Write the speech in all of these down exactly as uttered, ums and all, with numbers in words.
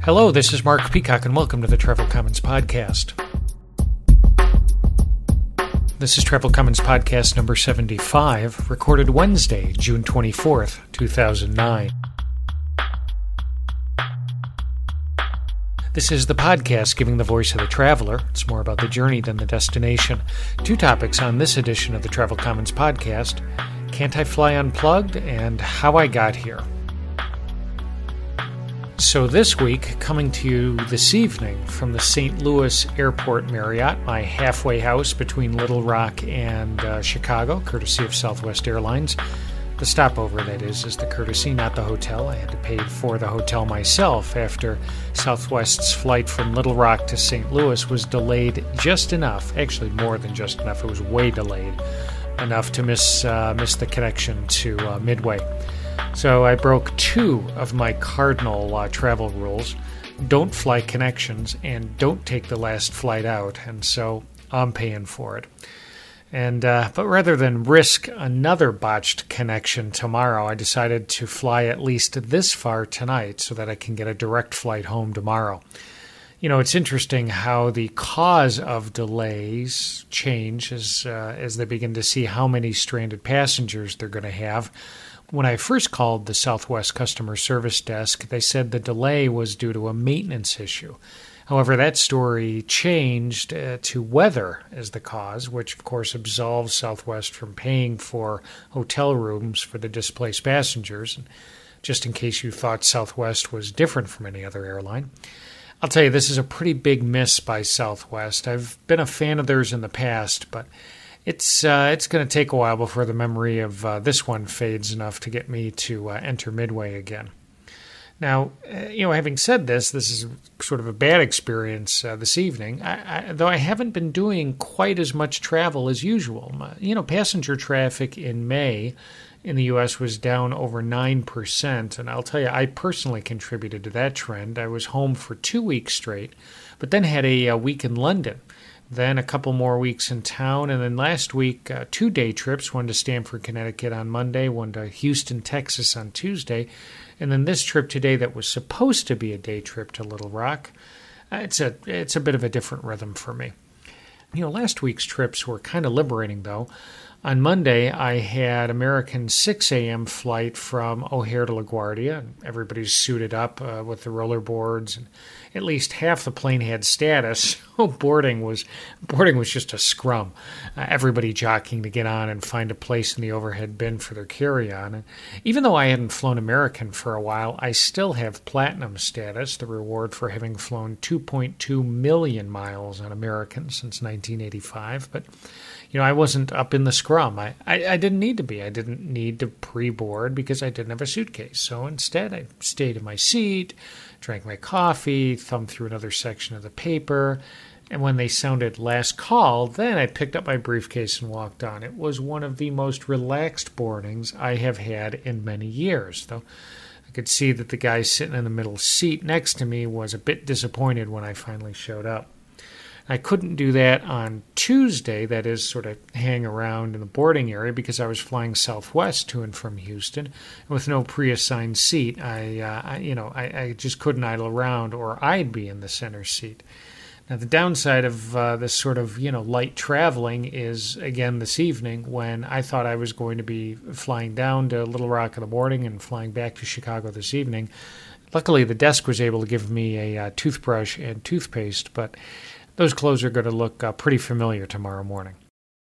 Hello, this is Mark Peacock, and welcome to the Travel Commons Podcast. This is Travel Commons Podcast number seventy-five, recorded Wednesday, June twenty-fourth, two thousand nine. This is the podcast giving the voice of the traveler. It's more about the journey than the destination. Two topics on this edition of the Travel Commons Podcast: Can't I Fly Unplugged and How I Got Here. So this week, coming to you this evening from the Saint Louis Airport Marriott, my halfway house between Little Rock and uh, Chicago, courtesy of Southwest Airlines. The stopover, that is, is the courtesy, not the hotel. I had to pay for the hotel myself after Southwest's flight from Little Rock to Saint Louis was delayed just enough, actually more than just enough, it was way delayed, enough to miss, uh, miss the connection to uh, Midway. So I broke two of my cardinal uh, travel rules: don't fly connections and don't take the last flight out, and so I'm paying for it. And uh, but rather than risk another botched connection tomorrow, I decided to fly at least this far tonight so that I can get a direct flight home tomorrow. You know, it's interesting how the cause of delays change as, uh, as they begin to see how many stranded passengers they're going to have. When I first called the Southwest customer service desk, they said the delay was due to a maintenance issue. However, that story changed uh, to weather as the cause, which of course absolves Southwest from paying for hotel rooms for the displaced passengers. And just in case you thought Southwest was different from any other airline, I'll tell you, this is a pretty big miss by Southwest. I've been a fan of theirs in the past, but It's uh, it's going to take a while before the memory of uh, this one fades enough to get me to uh, enter Midway again. Now, uh, you know, having said this, this is sort of a bad experience uh, this evening, I, I, though I haven't been doing quite as much travel as usual. My, you know, passenger traffic in May in the U S was down over nine percent, and I'll tell you, I personally contributed to that trend. I was home for two weeks straight, but then had a, a week in London. Then a couple more weeks in town, and then last week, uh, two day trips, one to Stamford, Connecticut on Monday, one to Houston, Texas on Tuesday, and then this trip today that was supposed to be a day trip to Little Rock. Uh, it's a it's a bit of a different rhythm for me. You know, last week's trips were kind of liberating, though. On Monday, I had American six a.m. flight from O'Hare to LaGuardia. Everybody's suited up uh, with the rollerboards, and at least half the plane had status. So boarding was boarding was just a scrum. Uh, everybody jockeying to get on and find a place in the overhead bin for their carry-on. And even though I hadn't flown American for a while, I still have platinum status, the reward for having flown two point two million miles on American since nineteen eighty-five. But you know, I wasn't up in the scrum. I, I, I didn't need to be. I didn't need to pre-board because I didn't have a suitcase. So instead, I stayed in my seat, drank my coffee, thumbed through another section of the paper, and when they sounded last call, then I picked up my briefcase and walked on. It was one of the most relaxed boardings I have had in many years, though I could see that the guy sitting in the middle seat next to me was a bit disappointed when I finally showed up. I couldn't do that on Tuesday, that is, sort of hang around in the boarding area, because I was flying Southwest to and from Houston. With no pre-assigned seat, I, uh, I you know, I, I just couldn't idle around, or I'd be in the center seat. Now, the downside of uh, this sort of, you know, light traveling is, again, this evening, when I thought I was going to be flying down to Little Rock in the morning and flying back to Chicago this evening. Luckily, the desk was able to give me a uh, toothbrush and toothpaste, but those clothes are going to look uh, pretty familiar tomorrow morning.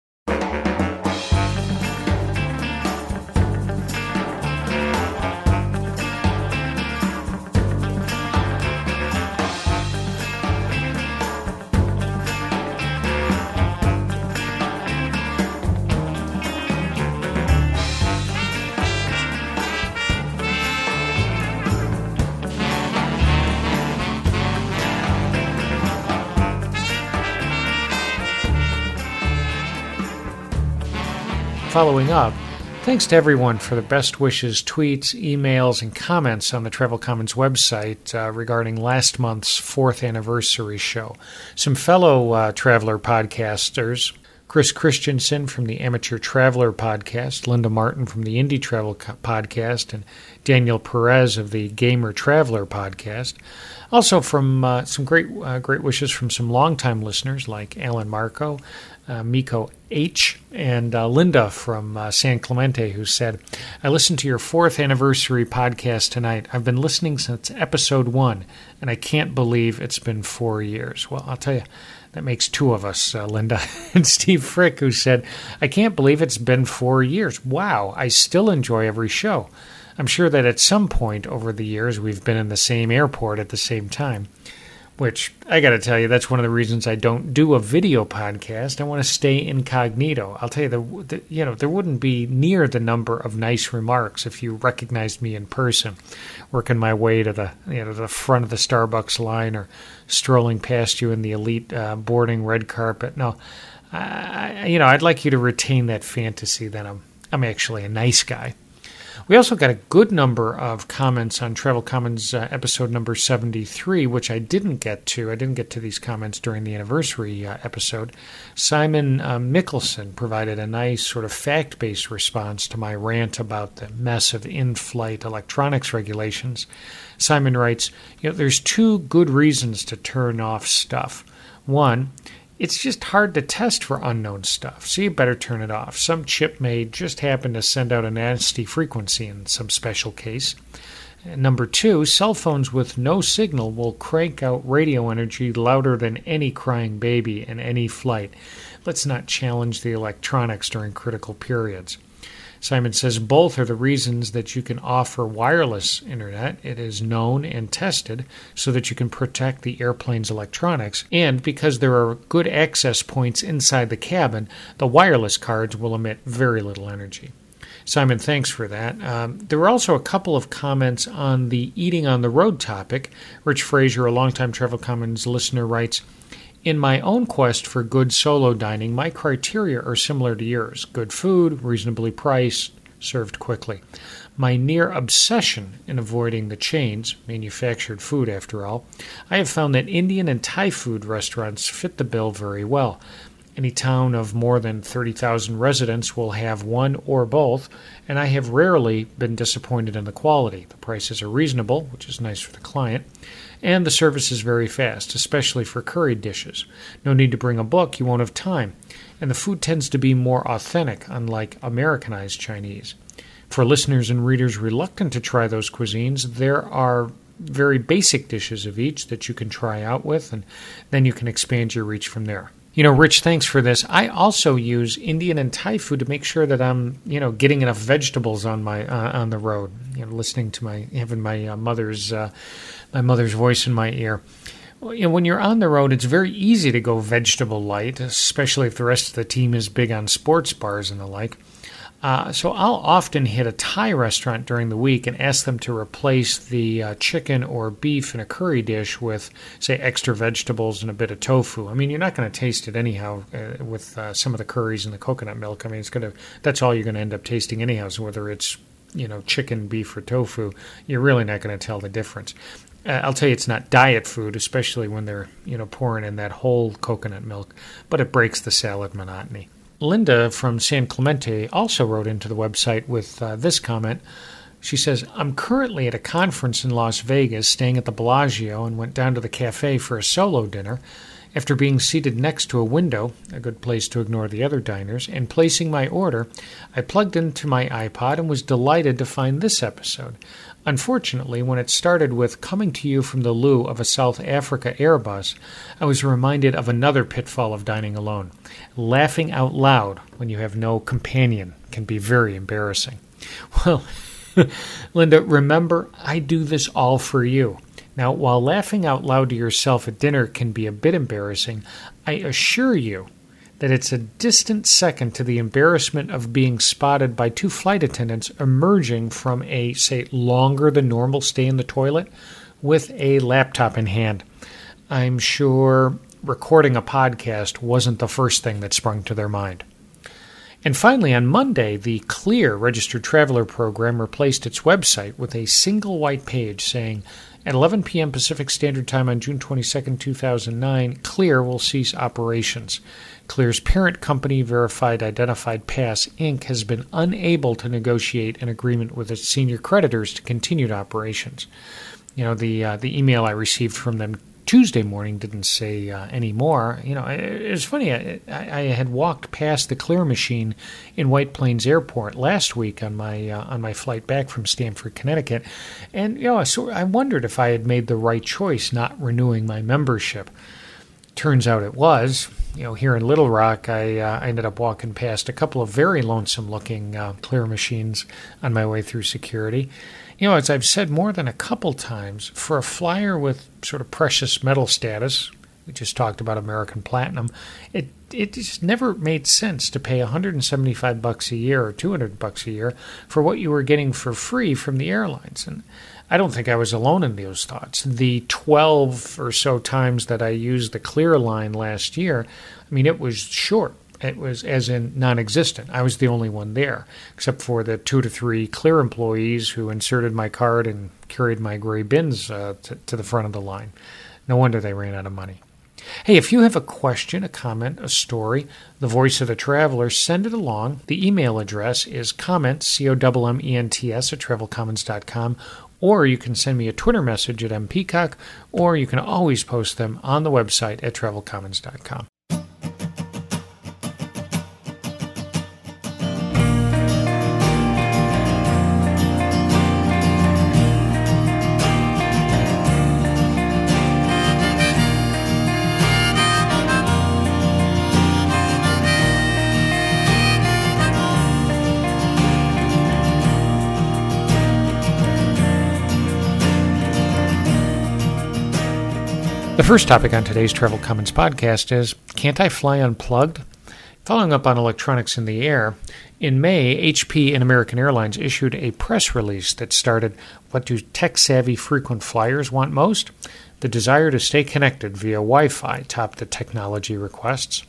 Following up, thanks to everyone for the best wishes, tweets, emails, and comments on the Travel Commons website uh, regarding last month's fourth anniversary show. Some fellow uh, traveler podcasters Chris Christensen from the Amateur Traveler podcast, Linda Martin from the Indie Travel podcast, and Daniel Perez of the Gamer Traveler podcast. Also from uh, some great uh, great wishes from some longtime listeners like Alan Marco, uh, Miko H., and uh, Linda from uh, San Clemente, who said, I listened to your fourth anniversary podcast tonight. I've been listening since episode one, and I can't believe it's been four years. Well, I'll tell you, that makes two of us, uh, Linda. And Steve Frick, who said, I can't believe it's been four years. Wow, I still enjoy every show. I'm sure that at some point over the years we've been in the same airport at the same time, which I got to tell you, that's one of the reasons I don't do a video podcast. I want to stay incognito. I'll tell you, the, the you know, there wouldn't be near the number of nice remarks if you recognized me in person, working my way to the you know the front of the Starbucks line or strolling past you in the elite uh, boarding red carpet. No, I, you know, I'd like you to retain that fantasy that I'm I'm actually a nice guy. We also got a good number of comments on Travel Commons uh, episode number seventy-three, which I didn't get to. I didn't get to these comments during the anniversary uh, episode. Simon uh, Mickelson provided a nice sort of fact-based response to my rant about the mess of in-flight electronics regulations. Simon writes, you know, there's two good reasons to turn off stuff. One, it's just hard to test for unknown stuff, so you better turn it off. Some chip may just happen to send out a nasty frequency in some special case. And number two, cell phones with no signal will crank out radio energy louder than any crying baby in any flight. Let's not challenge the electronics during critical periods. Simon says both are the reasons that you can offer wireless internet. It is known and tested so that you can protect the airplane's electronics. And because there are good access points inside the cabin, the wireless cards will emit very little energy. Simon, thanks for that. Um, there were also a couple of comments on the eating on the road topic. Rich Frazier, a longtime Travel Commons listener, writes, in my own quest for good solo dining, my criteria are similar to yours. Good food, reasonably priced, served quickly. My near obsession in avoiding the chains, manufactured food after all, I have found that Indian and Thai food restaurants fit the bill very well. Any town of more than thirty thousand residents will have one or both, and I have rarely been disappointed in the quality. The prices are reasonable, which is nice for the client, and the service is very fast, especially for curried dishes. No need to bring a book, you won't have time, and the food tends to be more authentic, unlike Americanized Chinese. For listeners and readers reluctant to try those cuisines, there are very basic dishes of each that you can try out with, and then you can expand your reach from there. You know, Rich, thanks for this. I also use Indian and Thai food to make sure that I'm, you know, getting enough vegetables on my uh, on the road. You know, listening to my having my uh, mother's uh, my mother's voice in my ear. Well, you know, when you're on the road, it's very easy to go vegetable light, especially if the rest of the team is big on sports bars and the like. Uh, so I'll often hit a Thai restaurant during the week and ask them to replace the uh, chicken or beef in a curry dish with, say, extra vegetables and a bit of tofu. I mean, you're not going to taste it anyhow uh, with uh, some of the curries and the coconut milk. I mean, it's going to that's all you're going to end up tasting anyhow. So whether it's, you know, chicken, beef, or tofu, you're really not going to tell the difference. Uh, I'll tell you, it's not diet food, especially when they're, you know, pouring in that whole coconut milk, but it breaks the salad monotony. Linda from San Clemente also wrote into the website with uh, this comment. She says, I'm currently at a conference in Las Vegas, staying at the Bellagio, and went down to the cafe for a solo dinner. After being seated next to a window, a good place to ignore the other diners, and placing my order, I plugged into my iPod and was delighted to find this episode. Unfortunately, when it started with coming to you from the loo of a South Africa Airbus, I was reminded of another pitfall of dining alone. Laughing out loud when you have no companion can be very embarrassing. Well, Linda, remember, I do this all for you. Now, while laughing out loud to yourself at dinner can be a bit embarrassing, I assure you that it's a distant second to the embarrassment of being spotted by two flight attendants emerging from a, say, longer than normal stay in the toilet with a laptop in hand. I'm sure recording a podcast wasn't the first thing that sprung to their mind. And finally, on Monday, the CLEAR Registered Traveler Program replaced its website with a single white page saying, at eleven p.m. Pacific Standard Time on June twenty-second, two thousand nine, CLEAR will cease operations. CLEAR's parent company, Verified Identified Pass, Incorporated, has been unable to negotiate an agreement with its senior creditors to continued operations. You know, the uh, the email I received from them Tuesday morning didn't say uh, any more. You know, it, it was funny. I, I had walked past the CLEAR machine in White Plains Airport last week on my uh, on my flight back from Stamford, Connecticut, and you know, so I wondered if I had made the right choice not renewing my membership. Turns out it was. You know, here in Little Rock, I, uh, I ended up walking past a couple of very lonesome-looking uh, CLEAR machines on my way through security. You know, as I've said more than a couple times, for a flyer with sort of precious metal status, we just talked about American Platinum, it it just never made sense to pay one hundred seventy-five bucks a year or two hundred bucks a year for what you were getting for free from the airlines. And I don't think I was alone in those thoughts. The twelve or so times that I used the CLEAR line last year, I mean, it was short. It was as in non-existent. I was the only one there, except for the two to three CLEAR employees who inserted my card and carried my gray bins uh, to, to the front of the line. No wonder they ran out of money. Hey, if you have a question, a comment, a story, the voice of the traveler, send it along. The email address is comments, C O M M E N T S, at travel commons dot com, or you can send me a Twitter message at m peacock, or you can always post them on the website at travel commons dot com. The first topic on today's Travel Commons podcast is, Can't I Fly Unplugged? Following up on electronics in the air, in May, H P and American Airlines issued a press release that started, what do tech-savvy frequent flyers want most? The desire to stay connected via Wi-Fi topped the technology requests.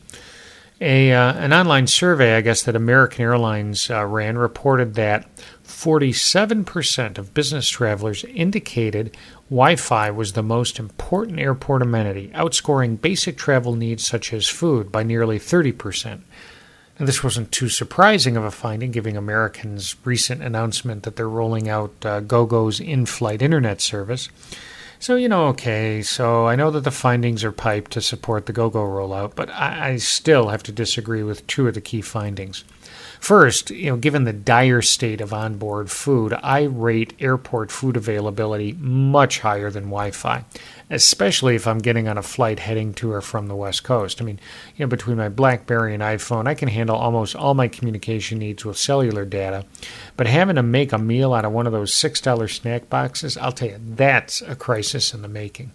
A uh, An online survey, I guess, that American Airlines uh, ran reported that forty-seven percent of business travelers indicated Wi-Fi was the most important airport amenity, outscoring basic travel needs such as food by nearly thirty percent. And this wasn't too surprising of a finding, given Americans' recent announcement that they're rolling out uh, GoGo's in-flight internet service. So, you know, okay, so I know that the findings are piped to support the GoGo rollout, but I, I still have to disagree with two of the key findings. First, you know, given the dire state of onboard food, I rate airport food availability much higher than Wi-Fi, especially if I'm getting on a flight heading to or from the West Coast. I mean, you know, between my BlackBerry and iPhone, I can handle almost all my communication needs with cellular data, but having to make a meal out of one of those six dollar snack boxes, I'll tell you, that's a crisis in the making.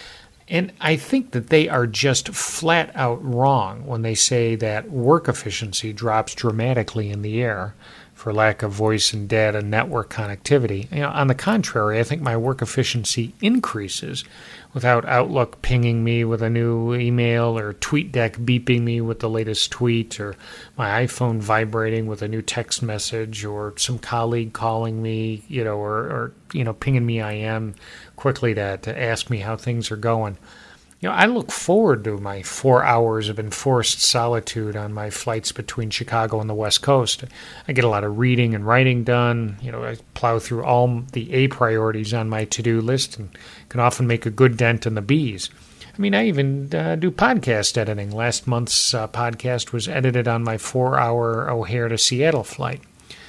And I think that they are just flat out wrong when they say that work efficiency drops dramatically in the air for lack of voice and data network connectivity. You know, on the contrary, I think my work efficiency increases without Outlook pinging me with a new email or TweetDeck beeping me with the latest tweet or my iPhone vibrating with a new text message or some colleague calling me, you know, or, or you know, pinging me I M quickly to, to ask me how things are going. You know, I look forward to my four hours of enforced solitude on my flights between Chicago and the West Coast. I get a lot of reading and writing done. You know, I plow through all the A priorities on my to-do list and can often make a good dent in the B's. I mean, I even uh, do podcast editing. Last month's uh, podcast was edited on my four-hour O'Hare to Seattle flight.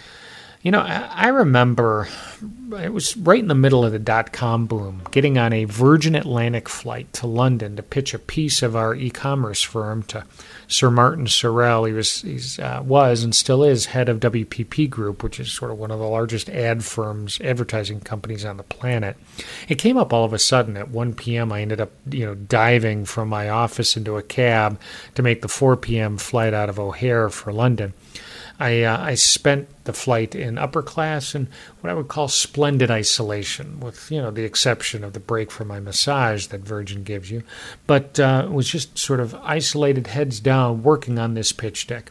You know, I remember it was right in the middle of the dot-com boom, getting on a Virgin Atlantic flight to London to pitch a piece of our e-commerce firm to Sir Martin Sorrell. He was, he's, uh, was and still is head of W P P Group, which is sort of one of the largest ad firms, advertising companies on the planet. It came up all of a sudden at one p.m. I ended up, you know, diving from my office into a cab to make the four p.m. flight out of O'Hare for London. I uh, I spent the flight in upper class in what I would call splendid isolation, with, you know, the exception of the break for my massage that Virgin gives you, but uh, was just sort of isolated, heads down, working on this pitch deck.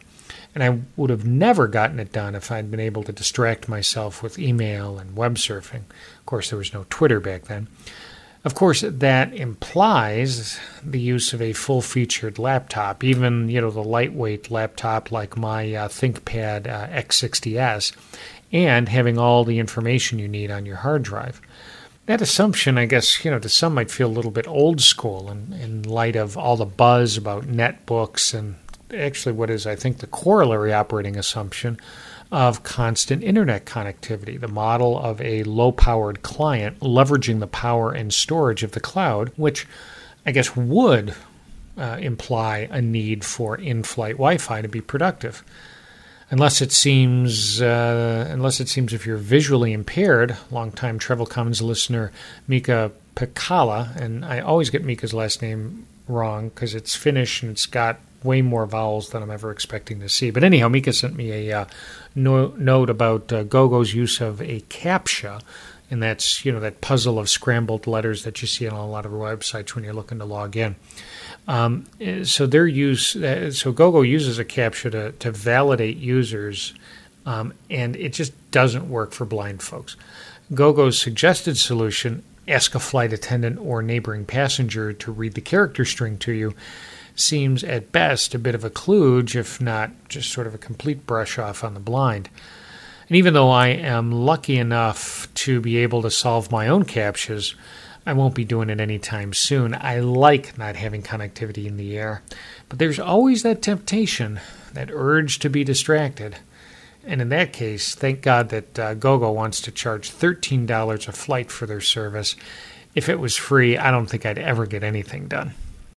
And I would have never gotten it done if I'd been able to distract myself with email and web surfing. Of course, there was no Twitter back then. Of course, that implies the use of a full-featured laptop, even, you know, the lightweight laptop like my uh, ThinkPad uh, X sixty S, and having all the information you need on your hard drive. That assumption, I guess, you know, to some might feel a little bit old school in, in light of all the buzz about netbooks and actually what is, I think, the corollary operating assumption of constant internet connectivity, the model of a low-powered client leveraging the power and storage of the cloud, which I guess would uh, imply a need for in-flight Wi-Fi to be productive. Unless it seems, uh, unless it seems if you're visually impaired, longtime Travel Commons listener Mika Pekala, and I always get Mika's last name wrong because it's Finnish and it's got way more vowels than I'm ever expecting to see. But anyhow, Mika sent me a uh, no- note about uh, GoGo's use of a CAPTCHA, and that's, you know, that puzzle of scrambled letters that you see on a lot of websites when you're looking to log in. Um, so their use, uh, so GoGo uses a CAPTCHA to, to validate users, um, and it just doesn't work for blind folks. GoGo's suggested solution, ask a flight attendant or neighboring passenger to read the character string to you, seems at best a bit of a kludge, if not just sort of a complete brush off on the blind. And even though I am lucky enough to be able to solve my own CAPTCHAs, I won't be doing it anytime soon. I like not having connectivity in the air, but there's always that temptation, that urge to be distracted. And in that case, thank God that uh, GoGo wants to charge thirteen dollars a flight for their service. If it was free, I don't think I'd ever get anything done.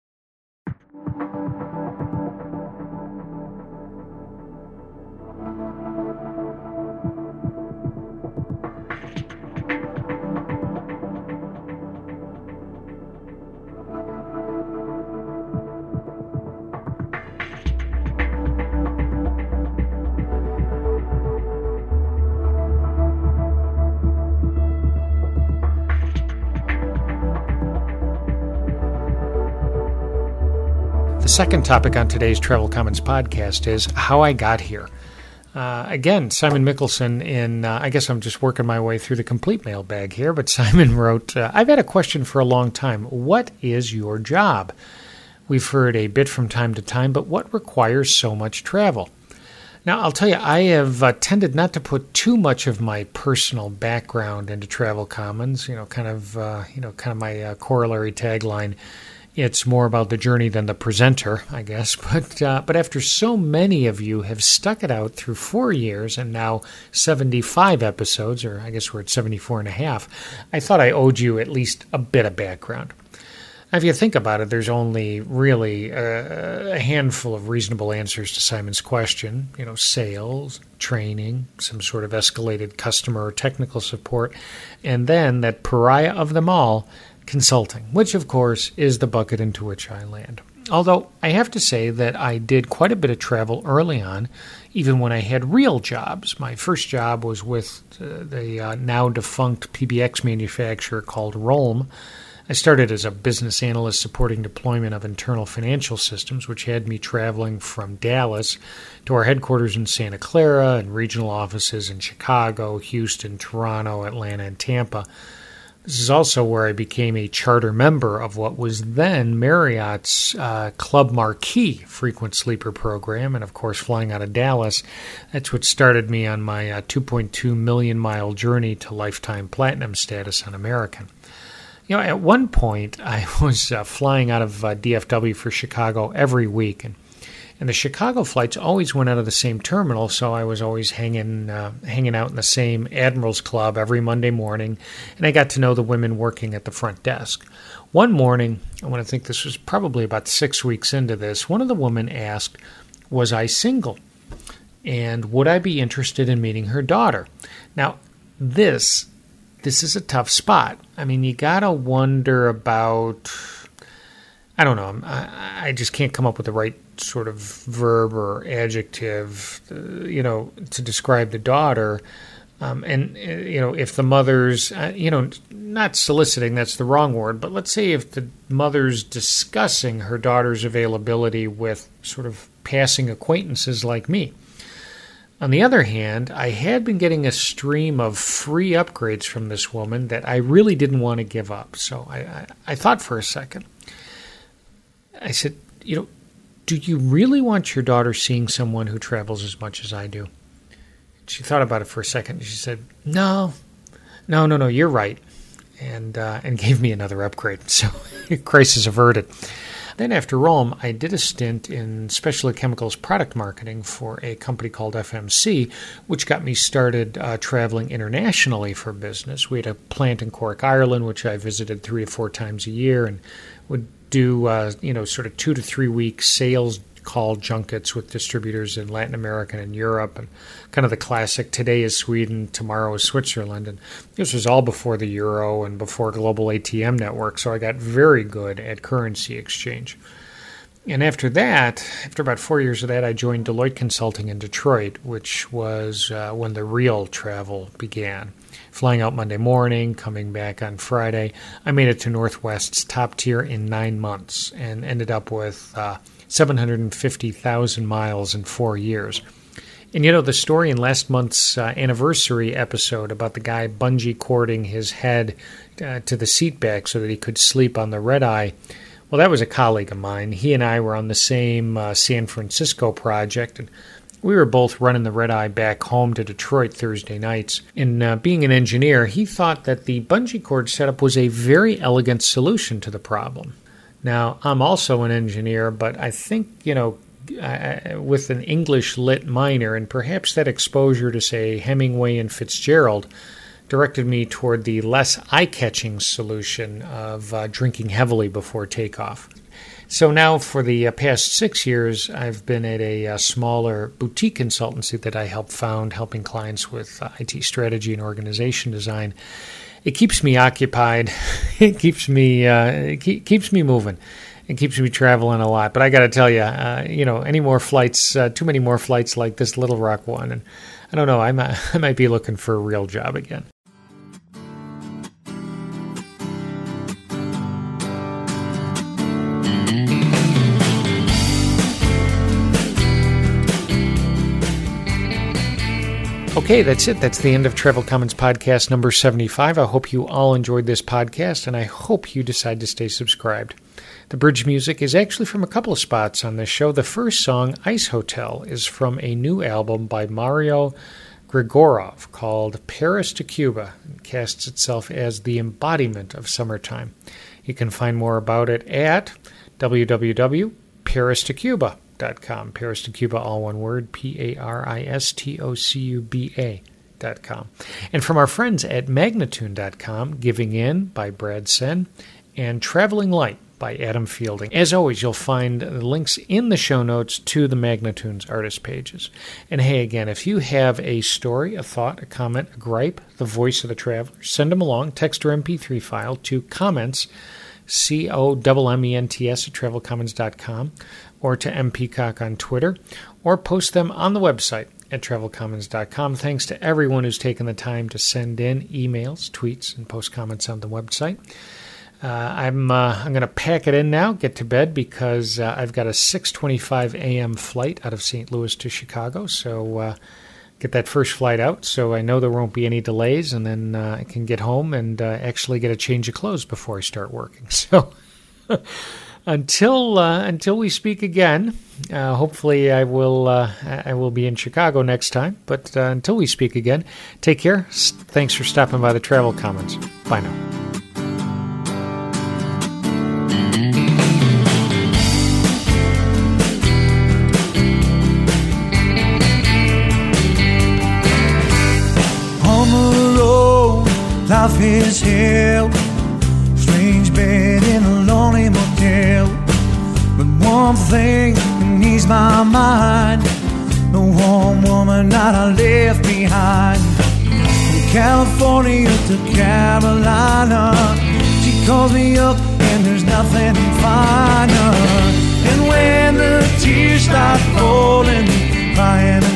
The second topic on today's Travel Commons podcast is how I got here. Uh, again, Simon Mickelson in, uh, I guess I'm just working my way through the complete mailbag here, but Simon wrote, uh, I've had a question for a long time. What is your job? We've heard a bit from time to time, but what requires so much travel? Now, I'll tell you, I have uh, tended not to put too much of my personal background into Travel Commons, you know, kind of, uh, you know, kind of my uh, corollary tagline. It's more about the journey than the presenter, I guess. But uh, but after so many of you have stuck it out through four years and now seventy-five episodes, or I guess we're at seventy-four and a half, I thought I owed you at least a bit of background. Now, if you think about it, there's only really a, a handful of reasonable answers to Simon's question. You know, sales, training, some sort of escalated customer or technical support, and then that pariah of them all, consulting, which, of course, is the bucket into which I land. Although I have to say that I did quite a bit of travel early on, even when I had real jobs. My first job was with uh, the uh, now-defunct P B X manufacturer called Rolm. I started as a business analyst supporting deployment of internal financial systems, which had me traveling from Dallas to our headquarters in Santa Clara and regional offices in Chicago, Houston, Toronto, Atlanta, and Tampa. This is also where I became a charter member of what was then Marriott's uh, Club Marquee frequent sleeper program. And, of course, flying out of Dallas, that's what started me on my uh, two point two million mile journey to lifetime platinum status on American. You know, at one point, I was uh, flying out of uh, D F W for Chicago every week, and And the Chicago flights always went out of the same terminal, so I was always hanging uh, hanging out in the same Admirals Club every Monday morning, and I got to know the women working at the front desk. One morning, I want to think this was probably about six weeks into this, one of the women asked, was I single? And would I be interested in meeting her daughter? Now, this, this is a tough spot. I mean, you got to wonder about... I don't know. I, I just can't come up with the right sort of verb or adjective, uh, you know, to describe the daughter. Um, and, uh, you know, if the mother's, uh, you know, not soliciting, that's the wrong word, but let's say if the mother's discussing her daughter's availability with sort of passing acquaintances like me. On the other hand, I had been getting a stream of free upgrades from this woman that I really didn't want to give up. So I, I, I thought for a second. I said, you know, do you really want your daughter seeing someone who travels as much as I do? She thought about it for a second, and she said, no, no, no, no, you're right, and uh, and gave me another upgrade. So crisis averted. Then after Rome, I did a stint in specialty chemicals product marketing for a company called F M C, which got me started uh, traveling internationally for business. We had a plant in Cork, Ireland, which I visited three to four times a year, and would do uh, you know sort of two to three week sales call junkets with distributors in Latin America and Europe, and kind of the classic today is Sweden, tomorrow is Switzerland. And this was all before the euro and before global A T M network, so I got very good at currency exchange. And after that, after about four years of that, I joined Deloitte Consulting in Detroit, which was uh, when the real travel began. Flying out Monday morning, coming back on Friday. I made it to Northwest's top tier in nine months and ended up with uh, seven hundred fifty thousand miles in four years. And you know, the story in last month's uh, anniversary episode about the guy bungee cording his head uh, to the seat back so that he could sleep on the red eye, well, that was a colleague of mine. He and I were on the same uh, San Francisco project, and we were both running the red eye back home to Detroit Thursday nights. And uh, being an engineer, he thought that the bungee cord setup was a very elegant solution to the problem. Now, I'm also an engineer, but I think, you know, I, with an English lit minor, and perhaps that exposure to, say, Hemingway and Fitzgerald directed me toward the less eye-catching solution of uh, drinking heavily before takeoff. So now for the uh, past six years, I've been at a, a smaller boutique consultancy that I helped found, helping clients with uh, I T strategy and organization design. It keeps me occupied. It keeps me uh, it keep, keeps me moving. It keeps me traveling a lot. But I got to tell you, uh, you know, any more flights, uh, too many more flights like this Little Rock one, and I don't know. I might, I might be looking for a real job again. Okay, that's it. That's the end of Travel Commons podcast number seventy-five. I hope you all enjoyed this podcast, and I hope you decide to stay subscribed. The bridge music is actually from a couple of spots on this show. The first song, Ice Hotel, is from a new album by Mario Grigorov called Paris to Cuba. It casts itself as the embodiment of summertime. You can find more about it at w w w dot paris to cuba dot com. Paris to Cuba, all one word, P A R I S T O C U B A dot com. And from our friends at Magnatune dot com, Giving In by Brad Sen, and Traveling Light by Adam Fielding. As always, you'll find the links in the show notes to the Magnatunes artist pages. And hey, again, if you have a story, a thought, a comment, a gripe, the voice of the traveler, send them along, text or M P three file to comments, C O M M E N T S at travel commons dot com, or to M Peacock on Twitter, or post them on the website at travel commons dot com. Thanks to everyone who's taken the time to send in emails, tweets, and post comments on the website. Uh, I'm uh, I'm going to pack it in now, get to bed, because uh, I've got a six twenty-five a.m. flight out of Saint Louis to Chicago, so uh, get that first flight out, so I know there won't be any delays, and then uh, I can get home and uh, actually get a change of clothes before I start working. So until uh, until we speak again, uh, hopefully I will uh, I will be in Chicago next time. But uh, until we speak again, take care. Thanks for stopping by the Travel Commons. Bye now. Life is hell, strange bed in a lonely motel. But one thing can ease my mind, the warm woman that I left behind. From California to Carolina, she calls me up and there's nothing finer. And when the tears start falling, crying